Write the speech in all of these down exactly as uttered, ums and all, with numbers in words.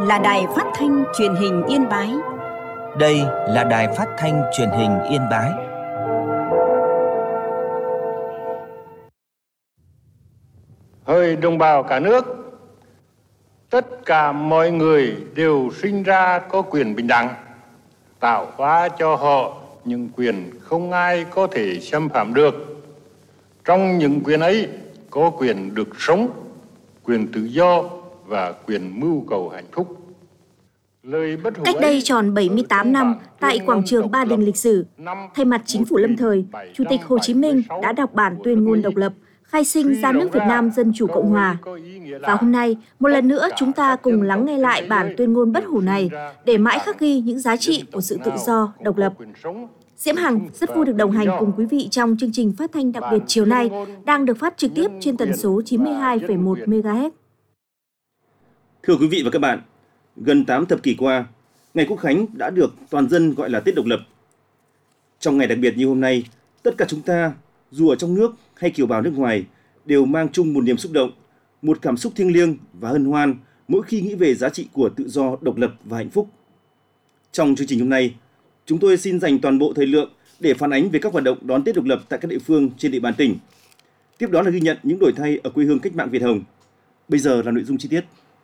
là Đài Phát thanh Truyền hình Yên Bái. Đây là Đài Phát thanh Truyền hình Yên Bái. Hỡi đồng bào cả nước, tất cả mọi người đều sinh ra có quyền bình đẳng, tạo hóa cho họ những quyền không ai có thể xâm phạm được. Trong những quyền ấy có quyền được sống, quyền tự do và quyền mưu cầu hạnh phúc. Cách đây tròn bảy mươi tám năm, tại quảng trường Ba Đình lịch sử, thay mặt chính phủ lâm thời, Chủ tịch Hồ Chí Minh đã đọc bản tuyên ngôn độc lập, khai sinh ra nước Việt Nam Dân Chủ Cộng Hòa. Và hôm nay, một lần nữa chúng ta cùng lắng nghe lại bản tuyên ngôn bất hủ này để mãi khắc ghi những giá trị của sự tự do, độc lập. Diễm Hằng rất vui được đồng hành cùng quý vị trong chương trình phát thanh đặc biệt chiều nay đang được phát trực tiếp trên tần số chín mươi hai phẩy một mê ga héc. Thưa quý vị và các bạn, gần tám thập kỷ qua, ngày Quốc khánh đã được toàn dân gọi là Tết độc lập. Trong ngày đặc biệt như hôm nay, tất cả chúng ta, dù ở trong nước hay kiều bào nước ngoài, đều mang chung một niềm xúc động, một cảm xúc thiêng liêng và hân hoan mỗi khi nghĩ về giá trị của tự do, độc lập và hạnh phúc. Trong chương trình hôm nay, chúng tôi xin dành toàn bộ thời lượng để phản ánh về các hoạt động đón Tết độc lập tại các địa phương trên địa bàn tỉnh. Tiếp đó là ghi nhận những đổi thay ở quê hương cách mạng Việt Hồng. Bây giờ là nội dung chi tiết.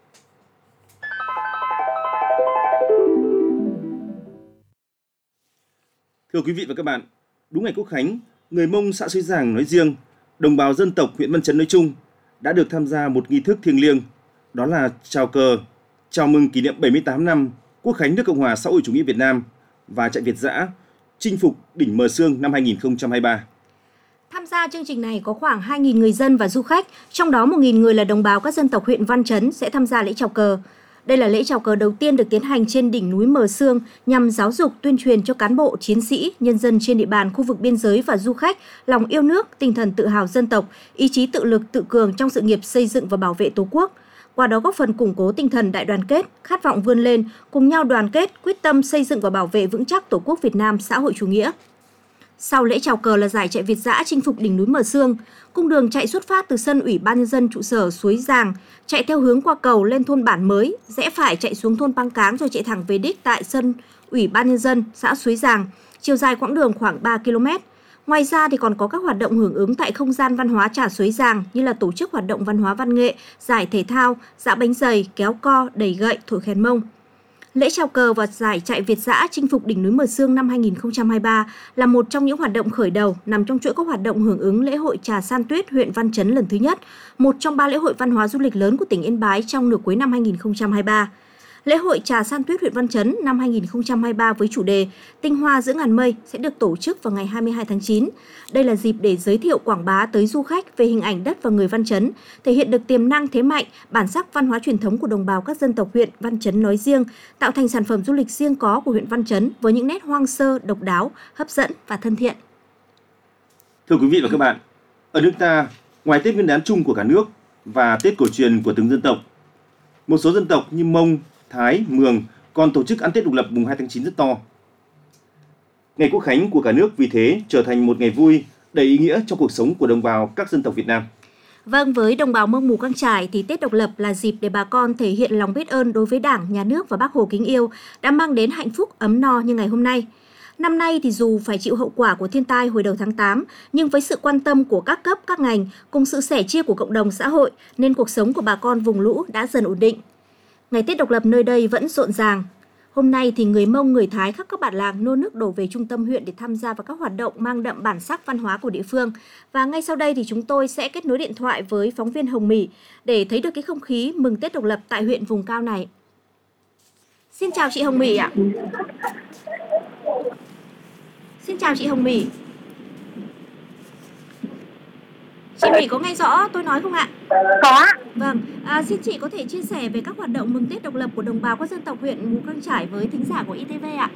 Thưa quý vị và các bạn, đúng ngày Quốc khánh, người Mông xã Suối Giàng nói riêng, đồng bào dân tộc huyện Văn Chấn nói chung đã được tham gia một nghi thức thiêng liêng, đó là chào cờ, chào mừng kỷ niệm bảy mươi tám năm Quốc khánh nước Cộng hòa xã hội chủ nghĩa Việt Nam và chạy Việt dã chinh phục đỉnh Mờ Sương năm hai nghìn không trăm hai mươi ba. Tham gia chương trình này có khoảng hai nghìn người dân và du khách, trong đó một nghìn người là đồng bào các dân tộc huyện Văn Chấn sẽ tham gia lễ chào cờ. Đây là lễ chào cờ đầu tiên được tiến hành trên đỉnh núi Mờ Sương nhằm giáo dục tuyên truyền cho cán bộ, chiến sĩ, nhân dân trên địa bàn khu vực biên giới và du khách lòng yêu nước, tinh thần tự hào dân tộc, ý chí tự lực tự cường trong sự nghiệp xây dựng và bảo vệ Tổ quốc. Qua đó góp phần củng cố tinh thần đại đoàn kết, khát vọng vươn lên, cùng nhau đoàn kết, quyết tâm xây dựng và bảo vệ vững chắc Tổ quốc Việt Nam xã hội chủ nghĩa. Sau lễ chào cờ là giải chạy Việt dã chinh phục đỉnh núi Mờ Sương. Cung đường chạy xuất phát từ sân Ủy ban Nhân dân trụ sở Suối Giàng, chạy theo hướng qua cầu lên thôn Bản Mới, rẽ phải chạy xuống thôn Pang Cáng rồi chạy thẳng về đích tại sân Ủy ban Nhân dân xã Suối Giàng, chiều dài quãng đường khoảng ba ki lô mét. Ngoài ra thì còn có các hoạt động hưởng ứng tại không gian văn hóa Trà Suối Giàng như là tổ chức hoạt động văn hóa văn nghệ, giải thể thao, dã bánh dày, kéo co, đẩy gậy, thổi kèn Mông. Lễ chào cờ và giải chạy Việt dã chinh phục đỉnh núi Mờ Sương năm hai nghìn không trăm hai mươi ba là một trong những hoạt động khởi đầu nằm trong chuỗi các hoạt động hưởng ứng lễ hội Trà San Tuyết huyện Văn Chấn lần thứ nhất, một trong ba lễ hội văn hóa du lịch lớn của tỉnh Yên Bái trong nửa cuối năm hai nghìn không trăm hai mươi ba. Lễ hội Trà San Tuyết huyện Văn Chấn năm hai nghìn không trăm hai mươi ba với chủ đề Tinh hoa giữa ngàn mây sẽ được tổ chức vào ngày hai mươi hai tháng chín. Đây là dịp để giới thiệu quảng bá tới du khách về hình ảnh đất và người Văn Chấn, thể hiện được tiềm năng thế mạnh, bản sắc văn hóa truyền thống của đồng bào các dân tộc huyện Văn Chấn nói riêng, tạo thành sản phẩm du lịch riêng có của huyện Văn Chấn với những nét hoang sơ, độc đáo, hấp dẫn và thân thiện. Thưa quý vị và các bạn, ở nước ta, ngoài Tết Nguyên đán chung của cả nước và Tết cổ truyền của từng dân tộc, một số dân tộc như Mông, Thái, Mường còn tổ chức ăn Tết độc lập mùng hai tháng chín rất to. Ngày Quốc khánh của cả nước vì thế trở thành một ngày vui, đầy ý nghĩa trong cuộc sống của đồng bào các dân tộc Việt Nam. Vâng, với đồng bào Mông Mù Cang Chải thì Tết độc lập là dịp để bà con thể hiện lòng biết ơn đối với Đảng, Nhà nước và Bác Hồ kính yêu đã mang đến hạnh phúc ấm no như ngày hôm nay. Năm nay thì dù phải chịu hậu quả của thiên tai hồi đầu tháng tám, nhưng với sự quan tâm của các cấp, các ngành cùng sự sẻ chia của cộng đồng xã hội nên cuộc sống của bà con vùng lũ đã dần ổn định. Ngày Tết độc lập nơi đây vẫn rộn ràng. Hôm nay thì người Mông, người Thái khắp các bản làng nô nức đổ về trung tâm huyện để tham gia vào các hoạt động mang đậm bản sắc văn hóa của địa phương. Và ngay sau đây thì chúng tôi sẽ kết nối điện thoại với phóng viên Hồng Mỹ để thấy được cái không khí mừng Tết độc lập tại huyện vùng cao này. Xin chào chị Hồng Mỹ ạ. Xin chào chị Hồng Mỹ. Chị Mỹ có nghe rõ tôi nói không ạ? Có. Vâng, à, xin chị có thể chia sẻ về các hoạt động mừng Tết độc lập của đồng bào các dân tộc huyện Mù Cang Chải với thính giả của i tê vê ạ.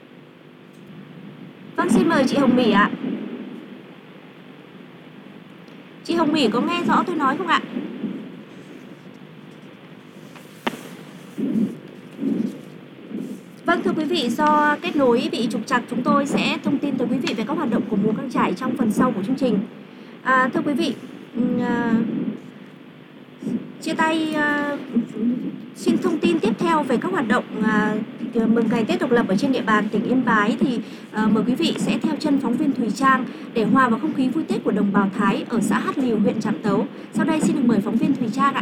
Vâng, xin mời chị Hồng Mỹ ạ. Chị Hồng Mỹ có nghe rõ tôi nói không ạ? Vâng, thưa quý vị, do kết nối bị trục trặc, chúng tôi sẽ thông tin tới quý vị về các hoạt động của Mù Cang Chải trong phần sau của chương trình. À, thưa quý vị, à, chia tay. Uh, xin thông tin tiếp theo về các hoạt động uh, mừng ngày Tết độc lập ở trên địa bàn tỉnh Yên Bái thì uh, mời quý vị sẽ theo chân phóng viên Thùy Trang để hòa vào không khí vui Tết của đồng bào Thái ở xã Hát Lìu, huyện Trạm Tấu. Sau đây xin được mời phóng viên Thùy Trang ạ.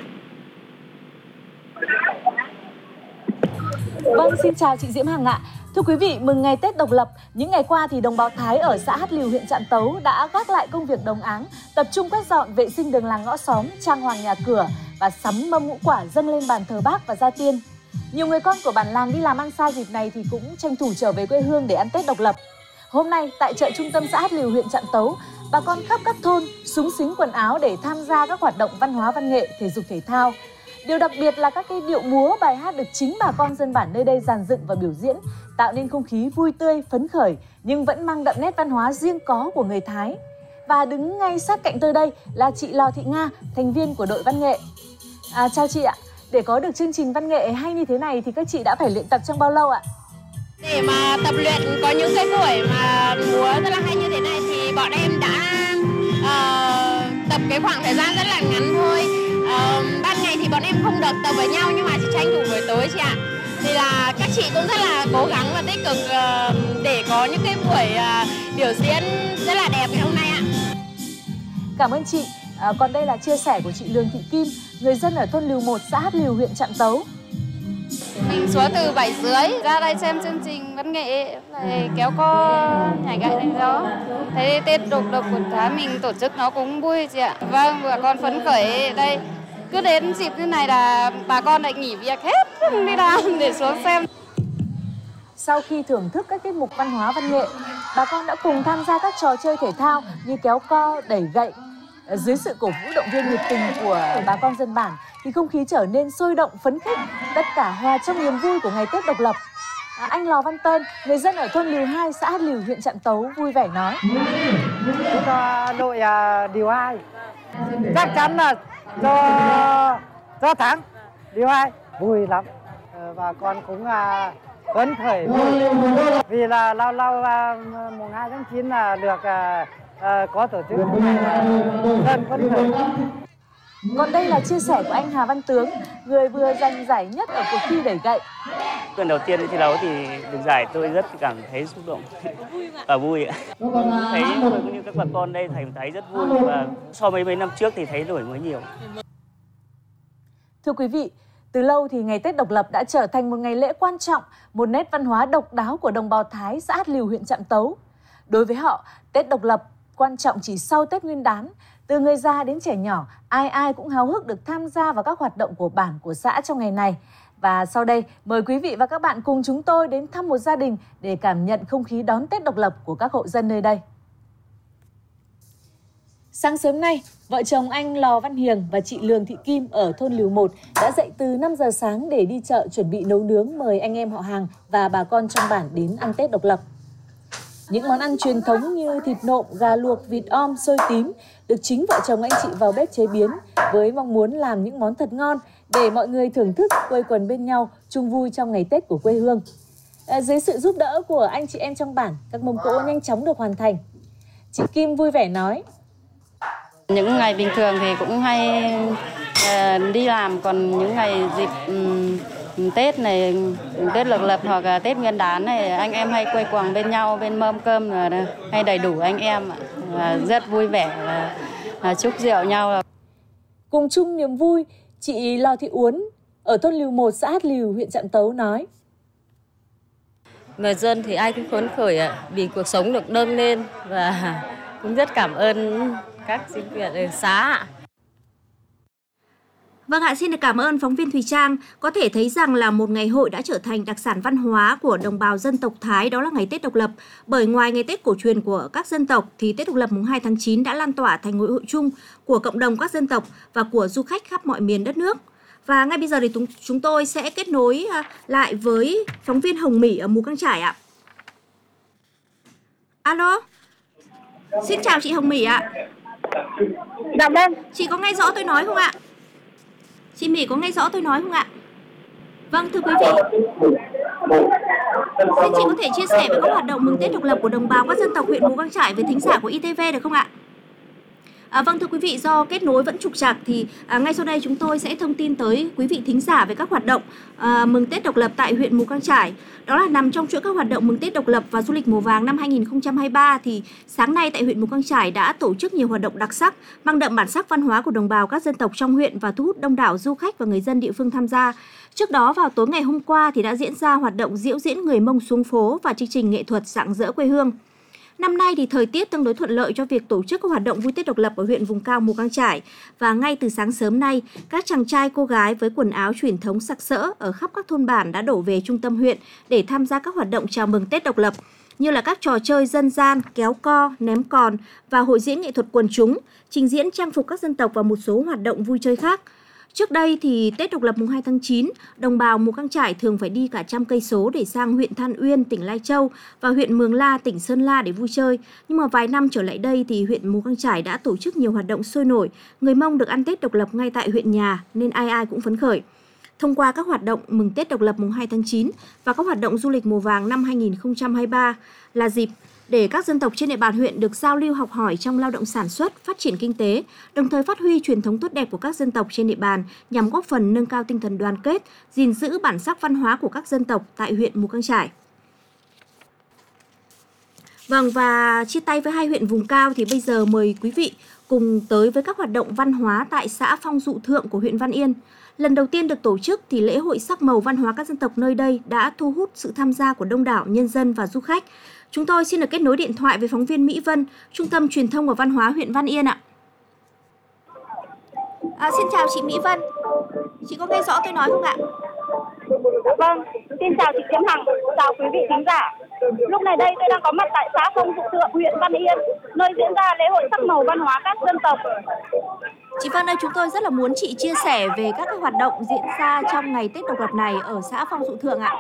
Vâng, xin chào chị Diễm Hằng ạ. Thưa quý vị, mừng ngày Tết độc lập, những ngày qua thì đồng bào Thái ở xã Hát Lìu, huyện Trạm Tấu đã gác lại công việc đồng áng, tập trung quét dọn vệ sinh đường làng ngõ xóm, trang hoàng nhà cửa và sắm mâm ngũ quả dâng lên bàn thờ Bác và gia tiên. Nhiều người con của bản làng đi làm ăn xa dịp này thì cũng tranh thủ trở về quê hương để ăn Tết độc lập. Hôm nay tại chợ trung tâm xã Hát Lìu, huyện Trạm Tấu, bà con khắp các thôn xúng xính quần áo để tham gia các hoạt động văn hóa văn nghệ, thể dục thể thao. Điều đặc biệt là các cái điệu múa, bài hát được chính bà con dân bản nơi đây dàn dựng và biểu diễn, tạo nên không khí vui tươi, phấn khởi nhưng vẫn mang đậm nét văn hóa riêng có của người Thái. Và đứng ngay sát cạnh tôi đây là chị Lò Thị Nga, thành viên của đội văn nghệ. À, chào chị ạ. Để có được chương trình văn nghệ hay như thế này thì các chị đã phải luyện tập trong bao lâu ạ? Để mà tập luyện có những cái buổi mà múa rất là hay như thế này thì bọn em đã uh, tập cái khoảng thời gian rất là ngắn thôi. Uh, ban ngày thì bọn em không được tập với nhau nhưng mà chỉ tranh thủ buổi tối chị ạ. Thì là các chị cũng rất là cố gắng và tích cực uh, để có những cái buổi uh, biểu diễn rất là đẹp ngày hôm nay ạ. Cảm ơn chị. À, còn đây là chia sẻ của chị Lương Thị Kim, người dân ở thôn Lìu một, xã Hát Lìu, huyện Trạm Tấu. Mình xuống từ bảy rưỡi ra đây xem chương trình văn nghệ, lại kéo co nhảy gậy này đó. Thấy Tết độc lập của Thái mình tổ chức nó cũng vui chị ạ. Vâng, bà con phấn khởi đây. Cứ đến dịp như này là bà con lại nghỉ việc hết đi làm để xuống xem. Sau khi thưởng thức các tiết mục văn hóa văn nghệ, bà con đã cùng tham gia các trò chơi thể thao như kéo co, đẩy gậy. Dưới sự cổ vũ động viên nhiệt tình của bà con dân bản thì không khí trở nên sôi động phấn khích, tất cả hòa trong niềm vui của ngày Tết độc lập. À, anh Lò Văn Tơn, người dân ở thôn Lìu hai, xã Hát Lìu, huyện Trạm Tấu vui vẻ nói: cho đội uh, Lìu hai chắc chắn là cho cho thắng. Lìu hai vui lắm, uh, và con cũng uh, phấn khởi vui vì là lâu lâu uh, mùng hai tháng chín là được uh, À, có tổ chức dân phấn khởi. Còn đây là chia sẻ của anh Hà Văn Tướng, người vừa giành giải nhất ở cuộc thi đẩy gậy. Lần đầu tiên thi đấu thì được giải tôi rất cảm thấy xúc động và vui ạ. Thấy cũng như các bà con đây thầy thấy rất vui và so với mấy năm trước thì thấy đổi mới nhiều. Thưa quý vị, từ lâu thì ngày Tết độc lập đã trở thành một ngày lễ quan trọng, một nét văn hóa độc đáo của đồng bào Thái xã Hát Lìu, huyện Trạm Tấu. Đối với họ, Tết độc lập quan trọng chỉ sau Tết Nguyên đán. Từ người già đến trẻ nhỏ, ai ai cũng háo hức được tham gia vào các hoạt động của bản, của xã trong ngày này. Và sau đây, mời quý vị và các bạn cùng chúng tôi đến thăm một gia đình để cảm nhận không khí đón Tết độc lập của các hộ dân nơi đây. Sáng sớm nay, vợ chồng anh Lò Văn Hiền và chị Lương Thị Kim ở thôn Lìu một đã dậy từ năm giờ sáng để đi chợ chuẩn bị nấu nướng mời anh em họ hàng và bà con trong bản đến ăn Tết độc lập. Những món ăn truyền thống như thịt nộm, gà luộc, vịt om, xôi tím được chính vợ chồng anh chị vào bếp chế biến với mong muốn làm những món thật ngon để mọi người thưởng thức, quây quần bên nhau, chung vui trong ngày Tết của quê hương. À, dưới sự giúp đỡ của anh chị em trong bản, các mâm cỗ nhanh chóng được hoàn thành. Chị Kim vui vẻ nói: những ngày bình thường thì cũng hay uh, đi làm, còn những ngày dịp um, Tết này, Tết độc lập hoặc là Tết Nguyên đán này, anh em hay quây quần bên nhau bên mâm cơm là hay đầy đủ anh em, à, rất vui vẻ, à, chúc rượu nhau. Cùng chung niềm vui, chị Lò Thị Uốn ở thôn Lìu một, xã Hát Lìu, huyện Trạm Tấu nói: người dân thì ai cũng phấn khởi vì cuộc sống được nâng lên và cũng rất cảm ơn các chính quyền ở xã. Vâng ạ, xin được cảm ơn phóng viên Thùy Trang. Có thể thấy rằng là một ngày hội đã trở thành đặc sản văn hóa của đồng bào dân tộc Thái, đó là ngày Tết độc lập. Bởi ngoài ngày Tết cổ truyền của các dân tộc thì Tết độc lập mùng hai tháng chín đã lan tỏa thành ngày hội chung của cộng đồng các dân tộc và của du khách khắp mọi miền đất nước. Và ngay bây giờ thì chúng tôi sẽ kết nối lại với phóng viên Hồng Mỹ ở Mù Căng Chải ạ. Alo, xin chào chị Hồng Mỹ ạ. Dạ vâng. Chị có nghe rõ tôi nói không ạ? Chị Mỹ có nghe rõ tôi nói không ạ? Vâng, thưa quý vị, xin chị có thể chia sẻ về các hoạt động mừng Tết độc lập của đồng bào các dân tộc huyện Mù Căng Chải với thính giả của i tê vê được không ạ? À, vâng thưa quý vị, do kết nối vẫn trục trặc thì à, ngay sau đây chúng tôi sẽ thông tin tới quý vị thính giả về các hoạt động à, mừng Tết độc lập tại huyện Mù Cang Chải. Đó là nằm trong chuỗi các hoạt động mừng Tết độc lập và du lịch mùa vàng năm hai không hai ba thì sáng nay tại huyện Mù Cang Chải đã tổ chức nhiều hoạt động đặc sắc, mang đậm bản sắc văn hóa của đồng bào các dân tộc trong huyện và thu hút đông đảo du khách và người dân địa phương tham gia. Trước đó vào tối ngày hôm qua thì đã diễn ra hoạt động diễu diễn người Mông xuống phố và chương trình nghệ thuật rạng rỡ quê hương. Năm nay thì thời tiết tương đối thuận lợi cho việc tổ chức các hoạt động vui Tết độc lập ở huyện vùng cao Mù Cang Chải và ngay từ sáng sớm nay, các chàng trai cô gái với quần áo truyền thống sặc sỡ ở khắp các thôn bản đã đổ về trung tâm huyện để tham gia các hoạt động chào mừng Tết độc lập như là các trò chơi dân gian, kéo co, ném còn và hội diễn nghệ thuật quần chúng, trình diễn trang phục các dân tộc và một số hoạt động vui chơi khác. Trước đây thì Tết độc lập mùng hai tháng chín, đồng bào Mù Cang Chải thường phải đi cả trăm cây số để sang huyện Than Uyên, tỉnh Lai Châu và huyện Mường La, tỉnh Sơn La để vui chơi. Nhưng mà vài năm trở lại đây thì huyện Mù Cang Chải đã tổ chức nhiều hoạt động sôi nổi, người Mông được ăn Tết độc lập ngay tại huyện nhà nên ai ai cũng phấn khởi. Thông qua các hoạt động mừng Tết độc lập mùng hai tháng chín và các hoạt động du lịch mùa vàng năm hai không hai ba là dịp để các dân tộc trên địa bàn huyện được giao lưu học hỏi trong lao động sản xuất, phát triển kinh tế, đồng thời phát huy truyền thống tốt đẹp của các dân tộc trên địa bàn nhằm góp phần nâng cao tinh thần đoàn kết, gìn giữ bản sắc văn hóa của các dân tộc tại huyện Mù Cang Chải. Vâng, và chia tay với hai huyện vùng cao thì bây giờ mời quý vị cùng tới với các hoạt động văn hóa tại xã Phong Dụ Thượng của huyện Văn Yên. Lần đầu tiên được tổ chức thì lễ hội sắc màu văn hóa các dân tộc nơi đây đã thu hút sự tham gia của đông đảo nhân dân và du khách. Chúng tôi xin được kết nối điện thoại với phóng viên Mỹ Vân, Trung tâm Truyền thông và Văn hóa huyện Văn Yên ạ. À, xin chào chị Mỹ Vân, chị có nghe rõ tôi nói không ạ? Vâng, xin chào chị Diễm Hằng, chào quý vị khán giả. Lúc này đây tôi đang có mặt tại xã Phong Dụ Thượng, huyện Văn Yên, nơi diễn ra lễ hội sắc màu văn hóa các dân tộc. Chị Vân ơi, chúng tôi rất là muốn chị chia sẻ về các hoạt động diễn ra trong ngày Tết độc lập này ở xã Phong Dụ Thượng ạ.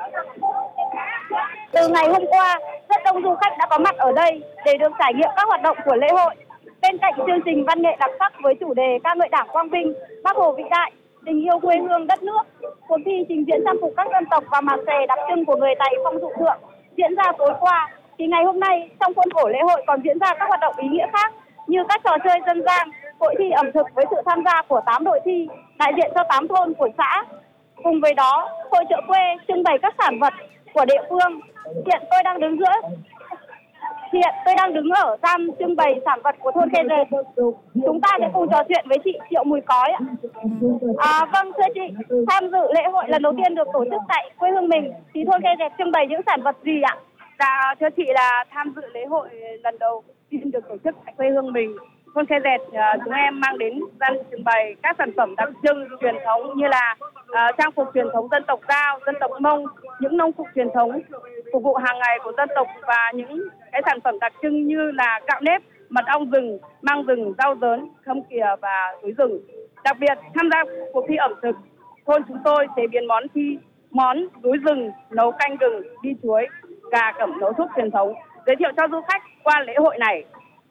Từ ngày hôm qua, rất đông du khách đã có mặt ở đây để được trải nghiệm các hoạt động của lễ hội. Bên cạnh chương trình văn nghệ đặc sắc với chủ đề ca ngợi Đảng quang vinh, Bác Hồ vĩ đại, tình yêu quê hương đất nước, cuộc thi trình diễn trang phục các dân tộc và màn xòe đặc trưng của người Tày Phong Dụ Thượng diễn ra tối qua, thì ngày hôm nay trong khuôn khổ lễ hội còn diễn ra các hoạt động ý nghĩa khác như các trò chơi dân gian, hội thi ẩm thực với sự tham gia của tám đội thi đại diện cho tám thôn của xã. Cùng với đó, hội chợ quê trưng bày các sản vật của địa phương. Hiện tôi đang đứng giữa Hiện tôi đang đứng ở gian trưng bày sản vật của thôn Khe Rệt. Chúng ta sẽ cùng trò chuyện với chị Triệu Mùi Cói ạ. À, vâng thưa chị, tham dự lễ hội lần đầu tiên được tổ chức tại quê hương mình thì thôn Khe Rệt trưng bày những sản vật gì ạ? Dạ thưa chị, là tham dự lễ hội lần đầu tiên được tổ chức tại quê hương mình, thôn Khe Rệt, chúng em mang đến gian trưng bày các sản phẩm đặc trưng truyền thống như là uh, trang phục truyền thống dân tộc Dao, dân tộc Mông, những nông phục truyền thống phục vụ hàng ngày của dân tộc và những cái sản phẩm đặc trưng như là gạo nếp, mật ong rừng, măng rừng, rau dớn, khâm kìa và túi rừng. Đặc biệt tham gia cuộc thi ẩm thực, thôn chúng tôi chế biến món thi món túi rừng, nấu canh rừng, đi chuối, gà cẩm nấu thuốc truyền thống, giới thiệu cho du khách qua lễ hội này.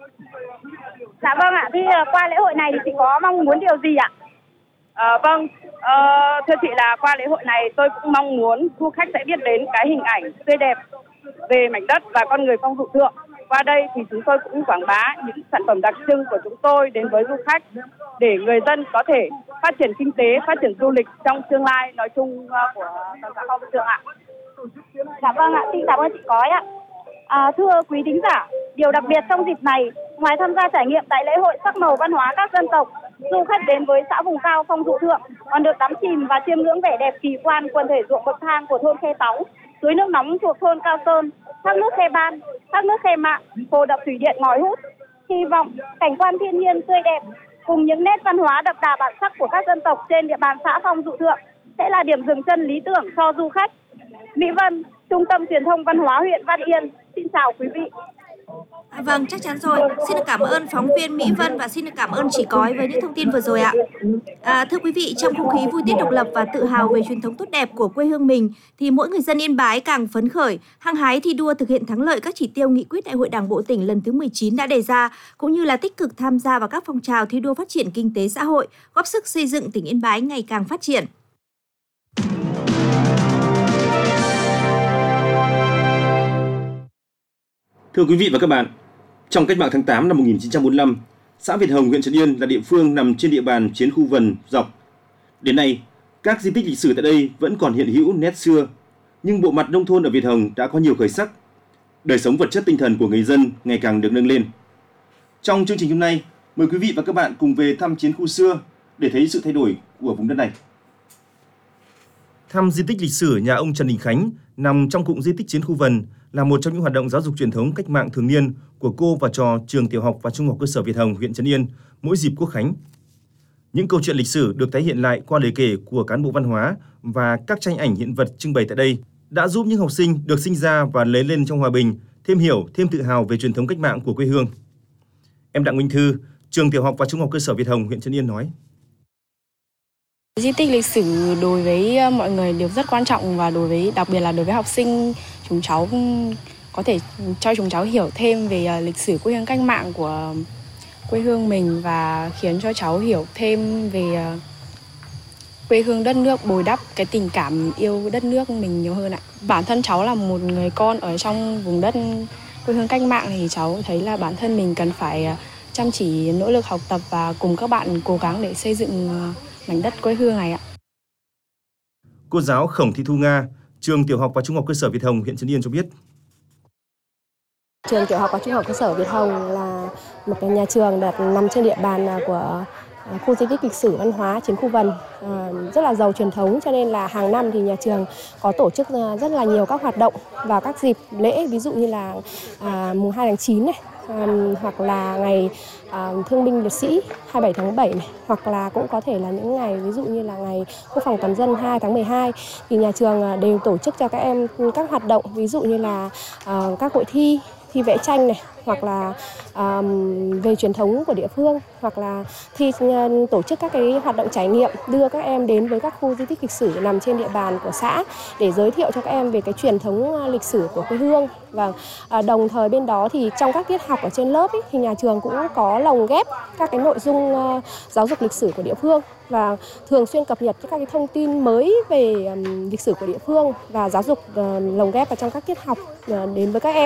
Dạ vâng ạ, thì qua lễ hội này thì chị có mong muốn điều gì ạ? À, vâng, à, thưa chị, là qua lễ hội này tôi cũng mong muốn du khách sẽ biết đến cái hình ảnh tươi đẹp về mảnh đất và con người Phong Dụ Thượng. Qua đây thì chúng tôi cũng quảng bá những sản phẩm đặc trưng của chúng tôi đến với du khách để người dân có thể phát triển kinh tế, phát triển du lịch trong tương lai nói chung của xã Phong Dụ Thượng ạ. Dạ vâng ạ, xin cảm ơn chị Cói ạ. À, thưa quý thính giả, điều đặc biệt trong dịp này, ngoài tham gia trải nghiệm tại lễ hội sắc màu văn hóa các dân tộc, du khách đến với xã vùng cao Phong Dụ Thượng còn được đắm chìm và chiêm ngưỡng vẻ đẹp kỳ quan quần thể ruộng bậc thang của thôn Khe Táu, suối nước nóng thuộc thôn Cao Sơn, thác nước Khe Ban, thác nước Khe Mạn, hồ đập thủy điện Ngòi Hút. Hy vọng cảnh quan thiên nhiên tươi đẹp cùng những nét văn hóa đậm đà bản sắc của các dân tộc trên địa bàn xã Phong Dụ Thượng sẽ là điểm dừng chân lý tưởng cho du khách. Mỹ Vân, Trung tâm Truyền thông Văn hóa huyện Văn Yên, xin chào quý vị. À, vâng, chắc chắn rồi. Xin được cảm ơn phóng viên Mỹ Vân và xin được cảm ơn chị Cói với những thông tin vừa rồi ạ. À, thưa quý vị, trong không khí vui Tết độc lập và tự hào về truyền thống tốt đẹp của quê hương mình, thì mỗi người dân Yên Bái càng phấn khởi, hăng hái thi đua thực hiện thắng lợi các chỉ tiêu nghị quyết Đại hội Đảng bộ tỉnh lần thứ mười chín đã đề ra, cũng như là tích cực tham gia vào các phong trào thi đua phát triển kinh tế xã hội, góp sức xây dựng tỉnh Yên Bái ngày càng phát triển. Thưa quý vị và các bạn, trong cách mạng tháng tám năm một nghìn chín trăm bốn mươi lăm, xã Việt Hồng, huyện Trấn Yên là địa phương nằm trên địa bàn chiến khu Vần, Dọc. Đến nay, các di tích lịch sử tại đây vẫn còn hiện hữu nét xưa, nhưng bộ mặt nông thôn ở Việt Hồng đã có nhiều khởi sắc. Đời sống vật chất tinh thần của người dân ngày càng được nâng lên. Trong chương trình hôm nay, mời quý vị và các bạn cùng về thăm chiến khu xưa để thấy sự thay đổi của vùng đất này. Thăm di tích lịch sử nhà ông Trần Đình Khánh nằm trong cụm di tích chiến khu Vần là một trong những hoạt động giáo dục truyền thống cách mạng thường niên của cô và trò trường tiểu học và trung học cơ sở Việt Hồng, huyện Trấn Yên mỗi dịp Quốc khánh. Những câu chuyện lịch sử được tái hiện lại qua lời kể của cán bộ văn hóa và các tranh ảnh hiện vật trưng bày tại đây đã giúp những học sinh được sinh ra và lớn lên trong hòa bình thêm hiểu, thêm tự hào về truyền thống cách mạng của quê hương. Em Đặng Minh Thư, trường tiểu học và trung học cơ sở Việt Hồng, huyện Trấn Yên nói: Di tích lịch sử đối với mọi người đều rất quan trọng, và đối với đặc biệt là đối với học sinh, chúng cháu có thể cho chúng cháu hiểu thêm về lịch sử quê hương cách mạng của quê hương mình và khiến cho cháu hiểu thêm về quê hương đất nước, bồi đắp cái tình cảm yêu đất nước mình nhiều hơn ạ. Bản thân cháu là một người con ở trong vùng đất quê hương cách mạng thì cháu thấy là bản thân mình cần phải chăm chỉ nỗ lực học tập và cùng các bạn cố gắng để xây dựng mảnh đất quê hương này ạ. Cô giáo Khổng Thị Thu Nga, trường tiểu học và trung học cơ sở Việt Hồng, huyện Trấn Yên cho biết: Trường tiểu học và trung học cơ sở Việt Hồng là một cái nhà trường đặt nằm trên địa bàn của khu di tích lịch sử văn hóa chiến khu Vần, rất là giàu truyền thống, cho nên là hàng năm thì nhà trường có tổ chức rất là nhiều các hoạt động vào các dịp lễ, ví dụ như là à, mùng hai tháng chín này, à, hoặc là ngày à, thương binh liệt sĩ hai mươi bảy tháng bảy này, hoặc là cũng có thể là những ngày ví dụ như là ngày quốc phòng toàn dân hai tháng mười hai, thì nhà trường đều tổ chức cho các em các hoạt động, ví dụ như là à, các hội thi thi vẽ tranh này, hoặc là um, về truyền thống của địa phương, hoặc là thi uh, tổ chức các cái hoạt động trải nghiệm, đưa các em đến với các khu di tích lịch sử nằm trên địa bàn của xã để giới thiệu cho các em về cái truyền thống uh, lịch sử của quê hương. Và uh, đồng thời bên đó thì trong các tiết học ở trên lớp ấy, thì nhà trường cũng có lồng ghép các cái nội dung uh, giáo dục lịch sử của địa phương và thường xuyên cập nhật các cái thông tin mới về um, lịch sử của địa phương và giáo dục uh, lồng ghép vào trong các tiết học uh, đến với các em.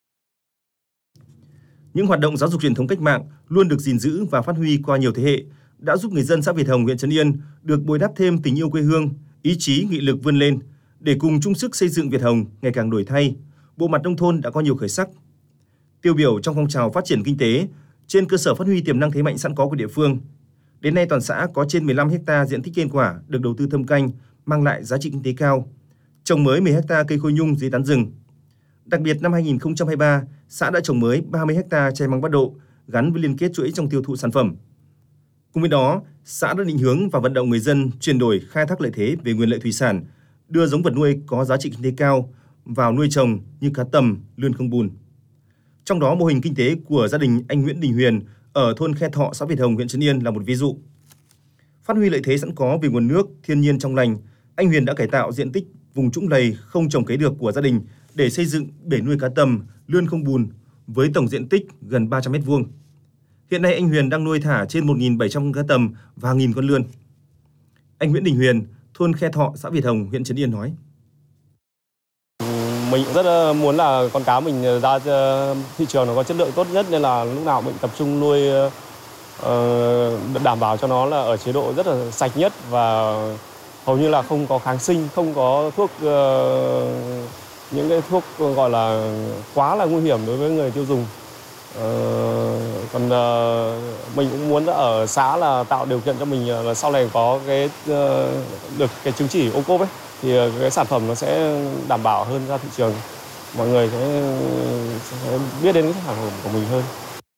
Những hoạt động giáo dục truyền thống cách mạng luôn được gìn giữ và phát huy qua nhiều thế hệ đã giúp người dân xã Việt Hồng, huyện Trấn Yên được bồi đắp thêm tình yêu quê hương, ý chí nghị lực vươn lên để cùng chung sức xây dựng Việt Hồng ngày càng đổi thay. Bộ mặt nông thôn đã có nhiều khởi sắc. Tiêu biểu trong phong trào phát triển kinh tế trên cơ sở phát huy tiềm năng thế mạnh sẵn có của địa phương. Đến nay toàn xã có trên mười lăm héc ta diện tích cây quả được đầu tư thâm canh mang lại giá trị kinh tế cao. Trồng mới mười héc ta cây khôi nhung dưới tán rừng. Đặc biệt năm hai nghìn không trăm hai mươi ba, xã đã trồng mới ba mươi héc ta chè măng Bắt Độ gắn với liên kết chuỗi trong tiêu thụ sản phẩm. Cùng với đó, xã đã định hướng và vận động người dân chuyển đổi khai thác lợi thế về nguyên lợi thủy sản, đưa giống vật nuôi có giá trị kinh tế cao vào nuôi trồng như cá tầm, lươn không bùn. Trong đó, mô hình kinh tế của gia đình anh Nguyễn Đình Huyền ở thôn Khe Thọ, xã Việt Hồng, huyện Trấn Yên là một ví dụ. Phát huy lợi thế sẵn có về nguồn nước thiên nhiên trong lành, anh Huyền đã cải tạo diện tích vùng trũng lầy không trồng cấy được của gia đình để xây dựng bể nuôi cá tầm, lươn không bùn với tổng diện tích gần ba trăm mét vuông. Hiện nay anh Huyền đang nuôi thả trên một nghìn bảy trăm con cá tầm và hàng nghìn con lươn. Anh Nguyễn Đình Huyền, thôn Khe Thọ, xã Việt Hồng, huyện Trấn Yên nói: Mình rất muốn là con cá mình ra thị trường nó có chất lượng tốt nhất, nên là lúc nào mình tập trung nuôi đảm bảo cho nó là ở chế độ rất là sạch nhất và hầu như là không có kháng sinh, không có thuốc những cái thuốc gọi là quá là nguy hiểm đối với người tiêu dùng. Ờ, còn uh, mình cũng muốn ở xã là tạo điều kiện cho mình là sau này có cái uh, được cái chứng chỉ ô cốp ấy, thì cái sản phẩm nó sẽ đảm bảo hơn ra thị trường, mọi người sẽ, sẽ biết đến cái sản phẩm của mình hơn.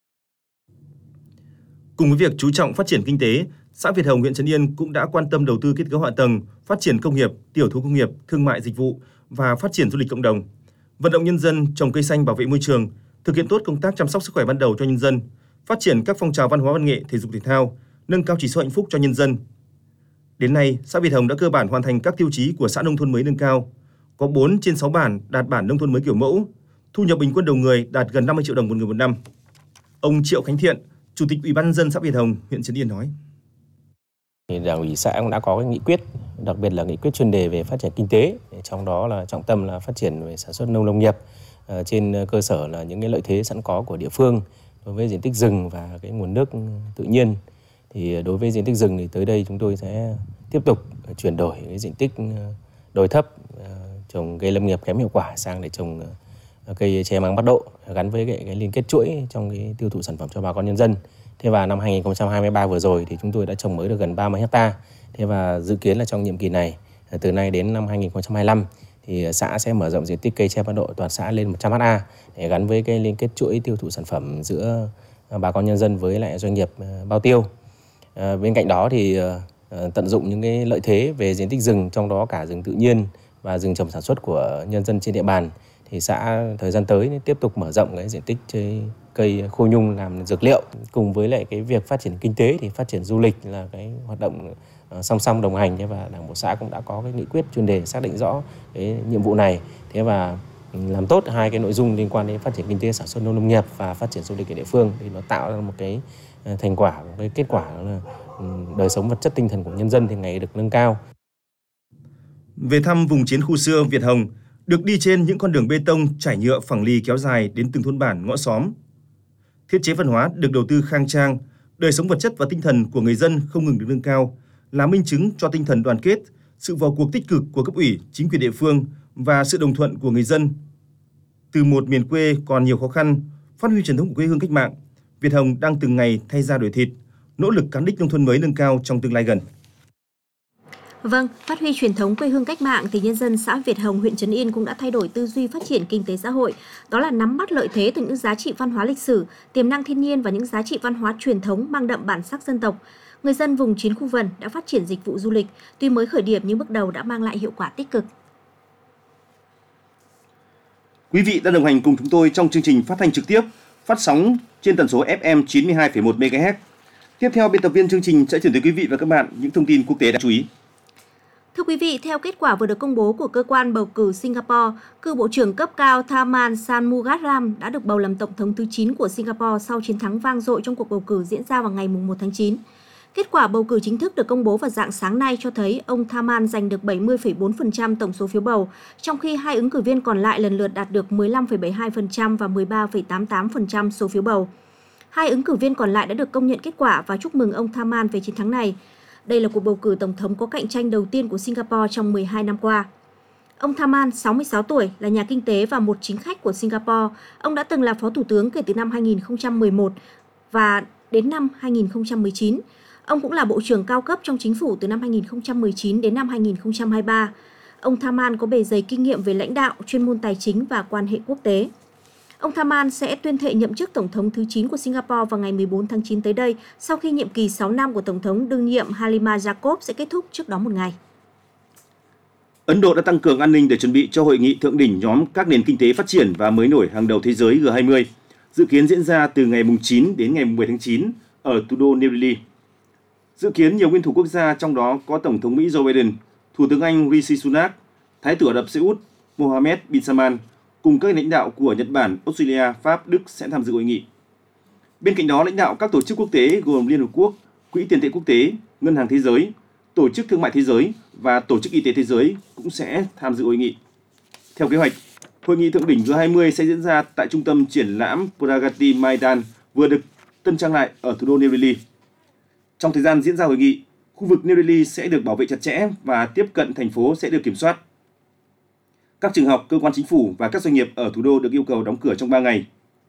Cùng với việc chú trọng phát triển kinh tế, xã Việt Hồng, huyện Trấn Yên cũng đã quan tâm đầu tư kết cấu hạ tầng, phát triển công nghiệp, tiểu thủ công nghiệp, thương mại dịch vụ và phát triển du lịch cộng đồng, vận động nhân dân trồng cây xanh bảo vệ môi trường, thực hiện tốt công tác chăm sóc sức khỏe ban đầu cho nhân dân, phát triển các phong trào văn hóa văn nghệ, thể dục thể thao, nâng cao chỉ số hạnh phúc cho nhân dân. Đến nay, xã Việt Hồng đã cơ bản hoàn thành các tiêu chí của xã nông thôn mới nâng cao. Có bốn trên sáu bản đạt bản nông thôn mới kiểu mẫu, thu nhập bình quân đầu người đạt gần năm mươi triệu đồng một người một năm. Ông Triệu Khánh Thiện, Chủ tịch Ủy ban nhân dân xã Việt Hồng, huyện Trấn Yên nói: Đảng ủy xã cũng đã có cái nghị quyết, đặc biệt là nghị quyết chuyên đề về phát triển kinh tế, trong đó là trọng tâm là phát triển về sản xuất nông lâm nghiệp trên cơ sở là những cái lợi thế sẵn có của địa phương, đối với diện tích rừng và cái nguồn nước tự nhiên. Thì đối với diện tích rừng thì tới đây chúng tôi sẽ tiếp tục chuyển đổi cái diện tích đồi thấp trồng cây lâm nghiệp kém hiệu quả sang để trồng cây tre măng bắt độ gắn với cái, cái liên kết chuỗi trong cái tiêu thụ sản phẩm cho bà con nhân dân. Thế và năm hai nghìn không trăm hai mươi ba vừa rồi thì chúng tôi đã trồng mới được gần ba mươi hecta. Thế và dự kiến là trong nhiệm kỳ này từ nay đến năm hai nghìn không trăm hai mươi lăm thì xã sẽ mở rộng diện tích cây tre bắt độ toàn xã lên một trăm hecta để gắn với cái liên kết chuỗi tiêu thụ sản phẩm giữa bà con nhân dân với lại doanh nghiệp bao tiêu. À, bên cạnh đó thì uh, tận dụng những cái lợi thế về diện tích rừng, trong đó cả rừng tự nhiên và rừng trồng sản xuất của nhân dân trên địa bàn, thì xã thời gian tới tiếp tục mở rộng cái diện tích cây khô nhung làm dược liệu. Cùng với lại cái việc phát triển kinh tế thì phát triển du lịch là cái hoạt động uh, song song đồng hành. Và Đảng bộ xã cũng đã có cái nghị quyết chuyên đề xác định rõ cái nhiệm vụ này. Thế và làm tốt hai cái nội dung liên quan đến phát triển kinh tế sản xuất nông nghiệp và phát triển du lịch ở địa phương thì nó tạo ra một cái thành quả, một cái kết quả là đời sống vật chất tinh thần của nhân dân thì ngày được nâng cao. Về thăm vùng chiến khu xưa Việt Hồng, được đi trên những con đường bê tông trải nhựa phẳng lì kéo dài đến từng thôn bản, ngõ xóm. Thiết chế văn hóa được đầu tư khang trang, đời sống vật chất và tinh thần của người dân không ngừng được nâng cao, là minh chứng cho tinh thần đoàn kết, sự vào cuộc tích cực của cấp ủy, chính quyền địa phương và sự đồng thuận của người dân. Từ một miền quê còn nhiều khó khăn, phát huy truyền thống của quê hương cách mạng, Việt Hồng đang từng ngày thay da đổi thịt, nỗ lực cán đích nông thôn mới nâng cao trong tương lai gần. Vâng, phát huy truyền thống quê hương cách mạng thì nhân dân xã Việt Hồng, huyện Trấn Yên cũng đã thay đổi tư duy phát triển kinh tế xã hội. Đó là nắm bắt lợi thế từ những giá trị văn hóa lịch sử, tiềm năng thiên nhiên và những giá trị văn hóa truyền thống mang đậm bản sắc dân tộc. Người dân vùng Chiến khu Vân đã phát triển dịch vụ du lịch, tuy mới khởi điểm nhưng bước đầu đã mang lại hiệu quả tích cực. Quý vị đã đồng hành cùng chúng tôi trong chương trình phát thanh trực tiếp, phát sóng trên tần số ép em chín mươi hai phẩy một mê ga héc. Tiếp theo, biên tập viên chương trình sẽ chuyển tới quý vị và các bạn những thông tin quốc tế đáng chú ý. Thưa quý vị, theo kết quả vừa được công bố của cơ quan bầu cử Singapore, cựu Bộ trưởng cấp cao Tharman Shanmugaratnam đã được bầu làm Tổng thống thứ chín của Singapore sau chiến thắng vang dội trong cuộc bầu cử diễn ra vào ngày một tháng chín. Kết quả bầu cử chính thức được công bố vào rạng sáng nay cho thấy ông Tharman giành được bảy mươi phẩy bốn phần trăm tổng số phiếu bầu, trong khi hai ứng cử viên còn lại lần lượt đạt được mười lăm phẩy bảy mươi hai phần trăm và mười ba phẩy tám mươi tám phần trăm số phiếu bầu. Hai ứng cử viên còn lại đã được công nhận kết quả và chúc mừng ông Tharman về chiến thắng này. Đây là cuộc bầu cử tổng thống có cạnh tranh đầu tiên của Singapore trong mười hai năm qua. Ông Tharman, sáu mươi sáu tuổi, là nhà kinh tế và một chính khách của Singapore. Ông đã từng là phó thủ tướng kể từ năm hai nghìn không trăm mười một và đến năm hai nghìn không trăm mười chín. Ông cũng là bộ trưởng cao cấp trong chính phủ từ năm hai nghìn không trăm mười chín đến năm hai nghìn không trăm hai mươi ba. Ông Tharman có bề dày kinh nghiệm về lãnh đạo, chuyên môn tài chính và quan hệ quốc tế. Ông Tharman sẽ tuyên thệ nhậm chức Tổng thống thứ chín của Singapore vào ngày mười bốn tháng chín tới đây, sau khi nhiệm kỳ sáu năm của Tổng thống đương nhiệm Halima Yacob sẽ kết thúc trước đó một ngày. Ấn Độ đã tăng cường an ninh để chuẩn bị cho hội nghị thượng đỉnh nhóm các nền kinh tế phát triển và mới nổi hàng đầu thế giới G hai mươi, dự kiến diễn ra từ ngày chín đến ngày mười tháng chín ở thủ đô New Delhi. Dự kiến nhiều nguyên thủ quốc gia, trong đó có Tổng thống Mỹ Joe Biden, Thủ tướng Anh Rishi Sunak, Thái tử Ả Rập Xê Út Mohammed bin Salman cùng các lãnh đạo của Nhật Bản, Australia, Pháp, Đức sẽ tham dự hội nghị. Bên cạnh đó, lãnh đạo các tổ chức quốc tế gồm Liên Hợp Quốc, Quỹ tiền tệ quốc tế, Ngân hàng Thế giới, Tổ chức Thương mại Thế giới và Tổ chức Y tế Thế giới cũng sẽ tham dự hội nghị. Theo kế hoạch, hội nghị thượng đỉnh G hai mươi sẽ diễn ra tại trung tâm triển lãm Pragati Maidan vừa được tân trang lại ở thủ đô New Delhi. Trong thời gian diễn ra hội nghị, khu vực New Delhi sẽ được bảo vệ chặt chẽ và tiếp cận thành phố sẽ được kiểm soát. Các trường học, cơ quan chính phủ và các doanh nghiệp ở thủ đô được yêu cầu đóng cửa trong ba ngày.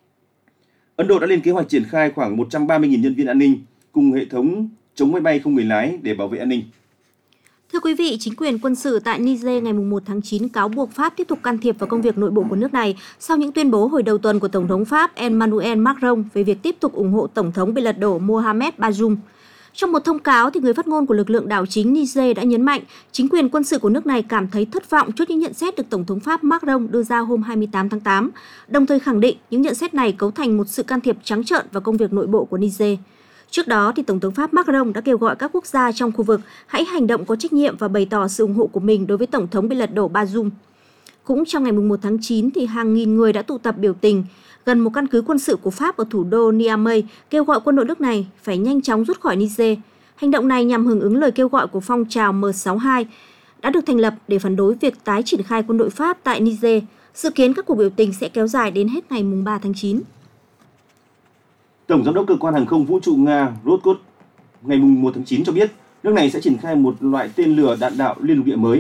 Ấn Độ đã lên kế hoạch triển khai khoảng một trăm ba mươi nghìn nhân viên an ninh cùng hệ thống chống máy bay không người lái để bảo vệ an ninh. Thưa quý vị, chính quyền quân sự tại Niger ngày một tháng chín cáo buộc Pháp tiếp tục can thiệp vào công việc nội bộ của nước này sau những tuyên bố hồi đầu tuần của Tổng thống Pháp Emmanuel Macron về việc tiếp tục ủng hộ Tổng thống bị lật đổ Mohamed Bazoum. Trong một thông cáo, thì người phát ngôn của lực lượng đảo chính Niger đã nhấn mạnh chính quyền quân sự của nước này cảm thấy thất vọng trước những nhận xét được Tổng thống Pháp Macron đưa ra hôm hai mươi tám tháng tám, đồng thời khẳng định những nhận xét này cấu thành một sự can thiệp trắng trợn vào công việc nội bộ của Niger. Trước đó, thì Tổng thống Pháp Macron đã kêu gọi các quốc gia trong khu vực hãy hành động có trách nhiệm và bày tỏ sự ủng hộ của mình đối với Tổng thống bị lật đổ Bazoum. Cũng trong ngày một tháng chín, thì hàng nghìn người đã tụ tập biểu tình gần một căn cứ quân sự của Pháp ở thủ đô Niamey, kêu gọi quân đội nước này phải nhanh chóng rút khỏi Niger. Hành động này nhằm hưởng ứng lời kêu gọi của phong trào M sáu mươi hai đã được thành lập để phản đối việc tái triển khai quân đội Pháp tại Niger. Dự kiến các cuộc biểu tình sẽ kéo dài đến hết ngày ba tháng chín. Tổng giám đốc cơ quan hàng không vũ trụ Nga Roscosmos ngày mùng một tháng chín cho biết nước này sẽ triển khai một loại tên lửa đạn đạo liên lục địa mới.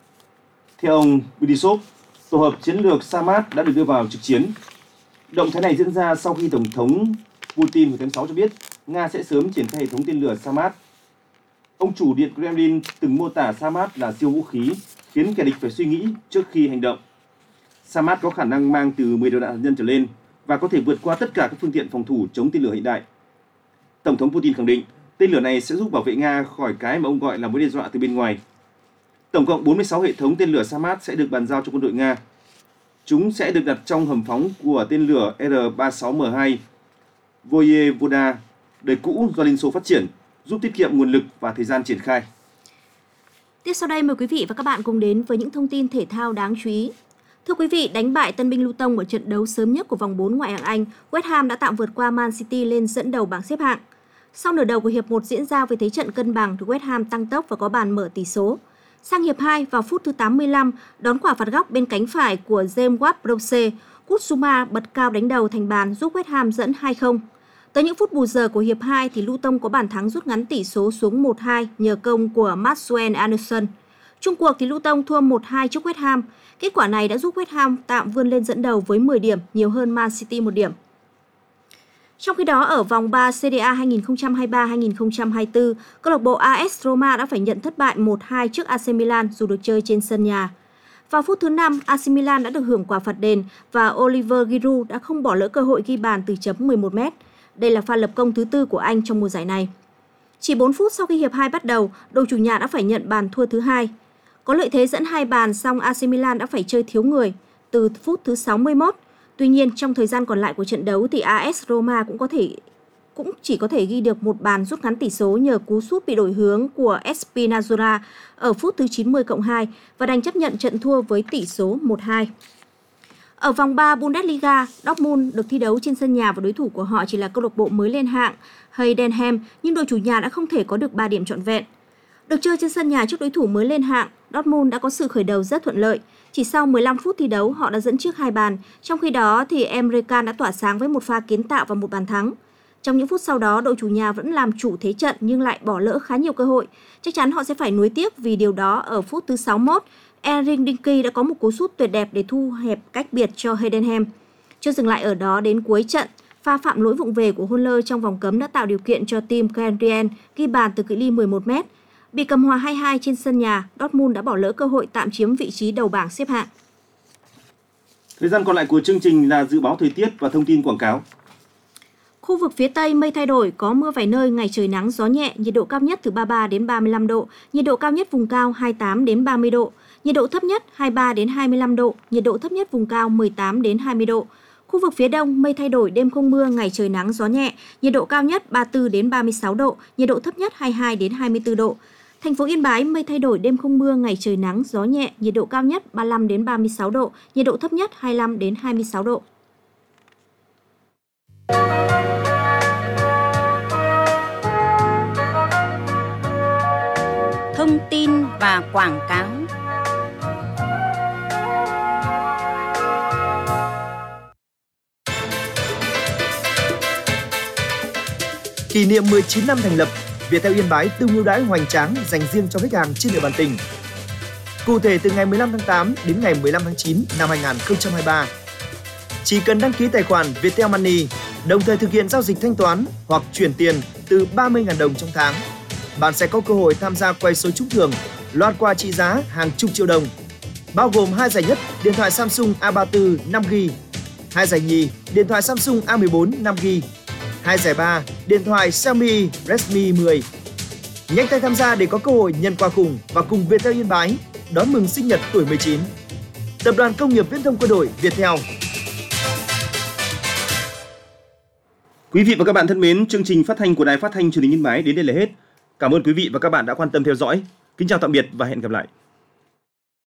Theo ông Bidisov, tổ hợp chiến lược Samad đã được đưa vào trực chiến. Động thái này diễn ra sau khi Tổng thống Putin hồi tháng sáu cho biết Nga sẽ sớm triển khai hệ thống tên lửa Samad. Ông chủ Điện Kremlin từng mô tả Samad là siêu vũ khí, khiến kẻ địch phải suy nghĩ trước khi hành động. Samad có khả năng mang từ mười đầu đạn hạt nhân trở lên và có thể vượt qua tất cả các phương tiện phòng thủ chống tên lửa hiện đại. Tổng thống Putin khẳng định tên lửa này sẽ giúp bảo vệ Nga khỏi cái mà ông gọi là mối đe dọa từ bên ngoài. Tổng cộng bốn mươi sáu hệ thống tên lửa Samad sẽ được bàn giao cho quân đội Nga. Chúng sẽ được đặt trong hầm phóng của tên lửa R ba mươi sáu M hai Voyevoda đời cũ do Liên Xô phát triển, giúp tiết kiệm nguồn lực và thời gian triển khai. Tiếp sau đây mời quý vị và các bạn cùng đến với những thông tin thể thao đáng chú ý. Thưa quý vị, đánh bại Tân binh Luton ở trận đấu sớm nhất của vòng bốn ngoại hạng Anh, West Ham đã tạm vượt qua Man City lên dẫn đầu bảng xếp hạng. Sau nửa đầu của hiệp một diễn ra với thế trận cân bằng thì West Ham tăng tốc và có bàn mở tỷ số. Sang hiệp hai, vào phút thứ tám mươi lăm, đón quả phạt góc bên cánh phải của James Ward-Prowse, Kutsuma bật cao đánh đầu thành bàn giúp West Ham dẫn hai không. Tới những phút bù giờ của hiệp hai thì Luton có bàn thắng rút ngắn tỷ số xuống một hai nhờ công của Maxwell Anderson. Chung cuộc thì Luton thua một hai trước West Ham. Kết quả này đã giúp West Ham tạm vươn lên dẫn đầu với mười điểm, nhiều hơn Man City một điểm. Trong khi đó, ở vòng ba Serie A hai nghìn không trăm hai mươi ba hai nghìn không trăm hai mươi tư, câu lạc bộ a ét Roma đã phải nhận thất bại một hai trước a xê Milan dù được chơi trên sân nhà. Vào phút thứ năm, a xê Milan đã được hưởng quả phạt đền và Oliver Giroud đã không bỏ lỡ cơ hội ghi bàn từ chấm mười một mét. Đây là pha lập công thứ tư của anh trong mùa giải này. Chỉ bốn phút sau khi hiệp hai bắt đầu, đội chủ nhà đã phải nhận bàn thua thứ hai. Có lợi thế dẫn hai bàn song a xê Milan đã phải chơi thiếu người từ phút thứ sáu mươi mốt. Tuy nhiên, trong thời gian còn lại của trận đấu thì a ét Roma cũng có thể cũng chỉ có thể ghi được một bàn rút ngắn tỷ số nhờ cú sút bị đổi hướng của Espinazzola ở phút thứ chín mươi cộng hai và đành chấp nhận trận thua với tỷ số một hai. Ở vòng ba Bundesliga, Dortmund được thi đấu trên sân nhà và đối thủ của họ chỉ là câu lạc bộ mới lên hạng Heidenheim, nhưng đội chủ nhà đã không thể có được ba điểm trọn vẹn. Được chơi trên sân nhà trước đối thủ mới lên hạng, Dortmund đã có sự khởi đầu rất thuận lợi. Chỉ sau mười lăm phút thi đấu, họ đã dẫn trước hai bàn. Trong khi đó, thì Emre Can đã tỏa sáng với một pha kiến tạo và một bàn thắng. Trong những phút sau đó, đội chủ nhà vẫn làm chủ thế trận nhưng lại bỏ lỡ khá nhiều cơ hội. Chắc chắn họ sẽ phải nuối tiếc vì điều đó ở phút thứ sáu mươi mốt, Erin Dinky đã có một cú sút tuyệt đẹp để thu hẹp cách biệt cho Heidenheim. Chưa dừng lại ở đó, đến cuối trận, pha phạm lỗi vụng về của Höller trong vòng cấm đã tạo điều kiện cho team Kendrien ghi bàn từ cự ly mười một mét. Bị cầm hòa hai hai trên sân nhà, Dortmund đã bỏ lỡ cơ hội tạm chiếm vị trí đầu bảng xếp hạng. Thời gian còn lại của chương trình là dự báo thời tiết và thông tin quảng cáo. Khu vực phía Tây mây thay đổi, có mưa vài nơi, ngày trời nắng gió nhẹ, nhiệt độ cao nhất từ ba mươi ba đến ba mươi lăm độ, nhiệt độ cao nhất vùng cao hai mươi tám đến ba mươi độ, nhiệt độ thấp nhất hai mươi ba đến hai mươi lăm độ, nhiệt độ thấp nhất vùng cao mười tám đến hai mươi độ. Khu vực phía Đông mây thay đổi, đêm không mưa, ngày trời nắng gió nhẹ, nhiệt độ cao nhất ba mươi tư đến ba mươi sáu độ, nhiệt độ thấp nhất hai mươi hai đến hai mươi tư độ. Thành phố Yên Bái mây thay đổi, đêm không mưa, ngày trời nắng gió nhẹ, nhiệt độ cao nhất ba mươi lăm đến ba mươi sáu độ, nhiệt độ thấp nhất hai mươi lăm đến hai mươi sáu độ. Thông tin và quảng cáo. Kỷ niệm mười chín năm thành lập, Viettel Yên Bái tung ưu đãi hoành tráng dành riêng cho khách hàng trên địa bàn tỉnh. Cụ thể từ ngày mười lăm tháng tám đến ngày mười lăm tháng chín năm hai nghìn không trăm hai mươi ba, chỉ cần đăng ký tài khoản Viettel Money, đồng thời thực hiện giao dịch thanh toán hoặc chuyển tiền từ ba mươi nghìn đồng trong tháng, bạn sẽ có cơ hội tham gia quay số trúng thưởng loạt quà trị giá hàng chục triệu đồng, bao gồm hai giải nhất điện thoại Samsung A ba mươi tư năm gi ga bai, hai giải nhì điện thoại Samsung A mười bốn năm gi ga bai, hai giải ba điện thoại Xiaomi Redmi mười. Nhanh tay tham gia để có cơ hội nhận quà khủng và cùng Viettel Yên Bái đón mừng sinh nhật tuổi mười chín. Tập đoàn Công nghiệp Viễn thông Quân đội Viettel. Quý vị và các bạn thân mến, chương trình phát thanh của Đài Phát thanh Truyền hình Yên Bái đến đây là hết. Cảm ơn quý vị và các bạn đã quan tâm theo dõi. Kính chào tạm biệt và hẹn gặp lại.